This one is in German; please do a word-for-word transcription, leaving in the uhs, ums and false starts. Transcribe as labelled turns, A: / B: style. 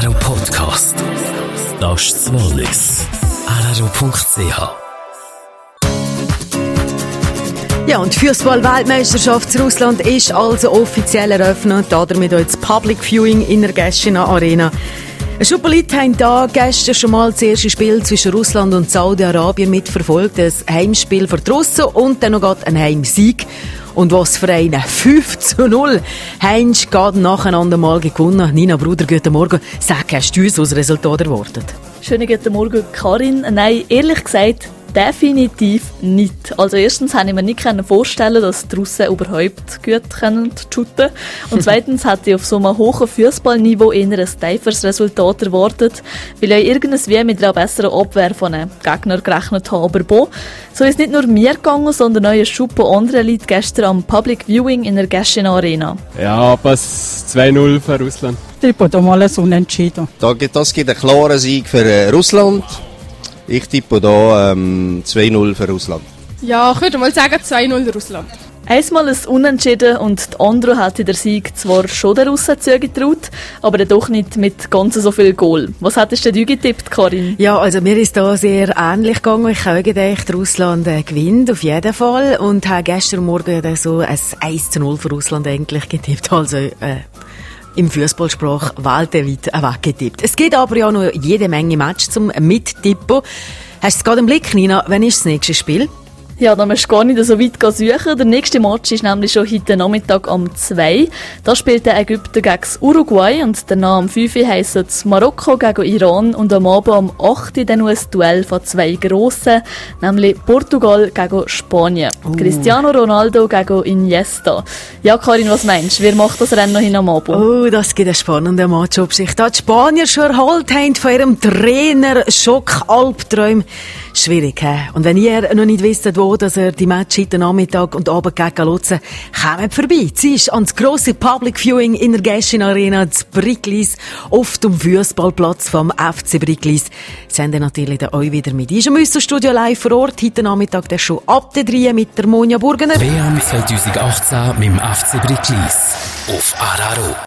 A: Araro Podcast. Das ist das Wallis. araro punkt c h.
B: Ja, und die Fußball-Weltmeisterschaft in Russland ist also offiziell eröffnet. Damit auch das Public Viewing in der Gäschina Arena. Ein Schupper Leute haben da gestern schon mal das erste Spiel zwischen Russland und Saudi-Arabien mitverfolgt. Ein Heimspiel für die Russen und dann noch gerade ein Heimsieg. Und was für einen fünf zu null haben sie gerade nacheinander mal gewonnen. Nina Bruder, guten Morgen. Sag, hast du uns das Resultat erwartet?
C: Schönen guten Morgen, Karin. Nein, ehrlich gesagt, definitiv nicht. Also erstens konnte ich mir nicht vorstellen, dass die Russen überhaupt gut können shooten. Und zweitens hätte ich auf so einem hohen Fußballniveau eher ein tieferes Resultat erwartet, weil ich irgendwie mit einer besseren Abwehr von einem Gegner gerechnet habe. Aber bo, so ist nicht nur mir gegangen, sondern auch ein Schuppen andere Leute gestern am Public Viewing in der Gäschina Arena.
D: Ja, pass zwei null für Russland.
E: Ich tippe da mal ein Unentschieden.
F: Das gibt einen klaren Sieg für äh, Russland. Ich tippe hier ähm, zwei null für Russland.
G: Ja, ich würde mal sagen zwei null Russland.
C: Einmal ein Unentschieden und die andere hätte der Sieg zwar schon den Russen zugetraut, aber doch nicht mit ganz so viel Goal. Was hättest du getippt, Karin?
B: Ja, also mir ist da sehr ähnlich gegangen. Ich habe gedacht, Russland äh, gewinnt auf jeden Fall und habe gestern Morgen so ein eins zu null für Russland eigentlich getippt. Also äh, im Fußballsprach weltweit weggetippt. Es gibt aber ja noch jede Menge Match zum Mittippen. Hast du es gerade im Blick, Nina? Wann ist das nächste Spiel?
C: Ja, da musst du gar nicht so weit suchen. Der nächste Match ist nämlich schon heute Nachmittag um zwei. Da spielt der Ägypten gegen das Uruguay und danach am fünf Uhr heisst es Marokko gegen Iran und am Abend am acht Uhr dann noch ein Duell von zwei Grossen, nämlich Portugal gegen Spanien. Uh. Cristiano Ronaldo gegen Iniesta. Ja, Karin, was meinst du? Wer macht das Rennen noch hin am Abend?
B: Oh, das gibt eine spannende Match, ob sich da die Spanier schon erholt haben von ihrem Trainer-Schock-Albträum. Schwierig, hä? Und wenn ihr noch nicht wisst, wo dass ihr die Match heute Nachmittag und Abend gegen Luzern, kommt vorbei. Sie ist ans grosse Public Viewing in der Gäschina Arena, das Bricklis, auf dem Fußballplatz vom F C Bricklis. Sind dann natürlich dann euch wieder mit. Ich im Studio live vor Ort, heute Nachmittag der schon ab der drei mit der Monja Burgener.
A: W M zwanzig achtzehn mit dem F C Bricklis auf Araro.